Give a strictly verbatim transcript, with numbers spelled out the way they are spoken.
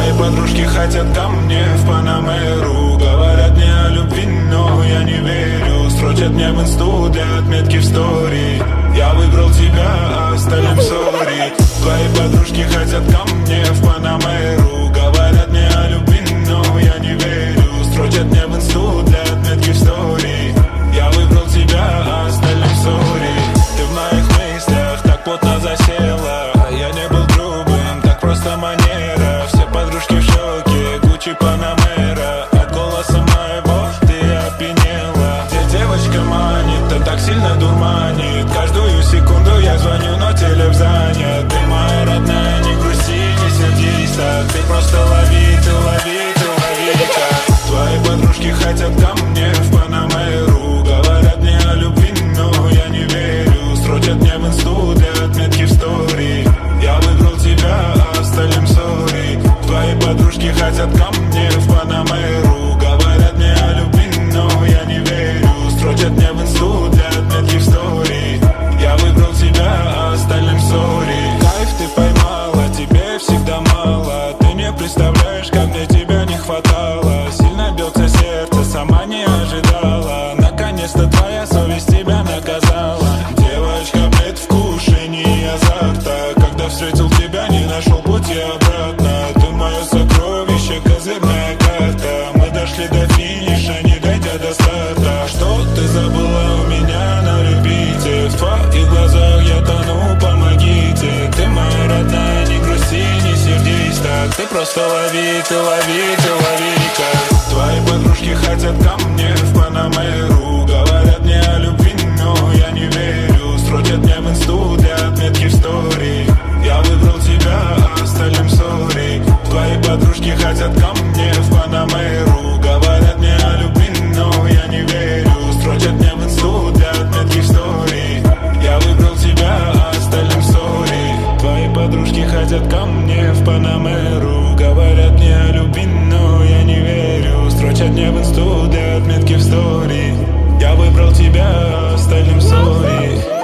Твои подружки хотят ко мне в Панамеру. Говорят мне о любви, но я не верю. Строчат мне в инсту для отметки в стори. Я выбрал тебя, а остальным сори. Твои подружки хотят ко мне в Панамеру. Говорят мне о любви, но я не верю. Строчат мне в инсту для отметки в стори. Я выбрал тебя, а остальным сори. Ты в моих мыслях так плотно засела. Я не был грубым, так просто манера. Все подружки в шоке, Гуччи, Панамера. От голоса моего ты опьянела. Где девочка манит, а так сильно дурманит. Каждую секунду я звоню, но телефон занят. Ты моя родная, не грусти, не сердись так. Ты просто лови, ты лови, ты лови так. Твои подружки хотят ко мне в Панамеру. Говорят мне о любви, но я не верю. Строчат мне в инсту для отметки в стори. Я выбрал тебя, а остальным сори. Твои подружки хотят ко мне в Панамеру. Говорят мне о любви, но я не верю. Строчат мне в инсту для отметки в стори. Я выбрал тебя, а остальным сори. Кайф ты поймала, тебе всегда мало. Ты не представляешь, как мне тебя не хватало. Сильно бьется сердце, сама не ожидала. Наконец-то твоя совесть тебя наказала. Девочка, предвкушение азарта. Когда встретил тебя, не нашел пути обратно. Ты мое сокровище, козырная карта. Мы дошли до финиша, не дойдя до старта. Что ты забыла у меня на репите? В твоих глазах я тону, помогите. Ты моя родная, не грусти, не сердись так. Ты просто лови, ты лови, ты лови-ка. Твои подружки хотят ко мне в Панамеру. Говорят мне о любви, но я не верю. Строчат мне в инсту для отметки в стори. Я выбрал тебя, а остальным сори. Твои подружки хотят ко мне в Панамеру. Говорят мне о любви, но я не верю. Строчат мне в инсту для отметки в стори. Я выбрал тебя, а остальным сори. Твои подружки хотят ко мне в Панамеру. Говорят мне о любви, но я не верю. Строчат мне в инсту для отметки в стори. Я выбрал тебя, а остальным сори.